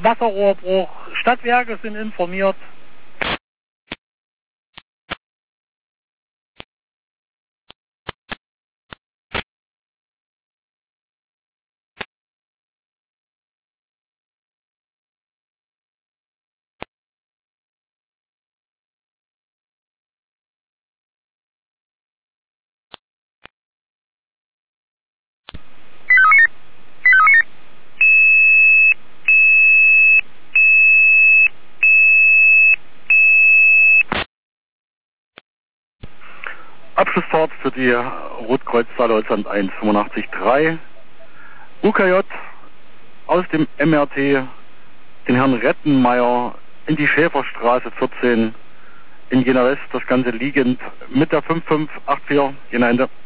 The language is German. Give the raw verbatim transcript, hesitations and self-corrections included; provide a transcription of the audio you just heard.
Wasserrohrbruch. Stadtwerke sind informiert. Abschlussfahrt für die Rotkreuzzahl Deutschland eins fünfundachtzig drei. U K J aus dem M R T den Herrn Rettenmeier in die Schäferstraße vierzehn in Jena West, das Ganze liegend mit der fünf fünf acht vier Jena Ende.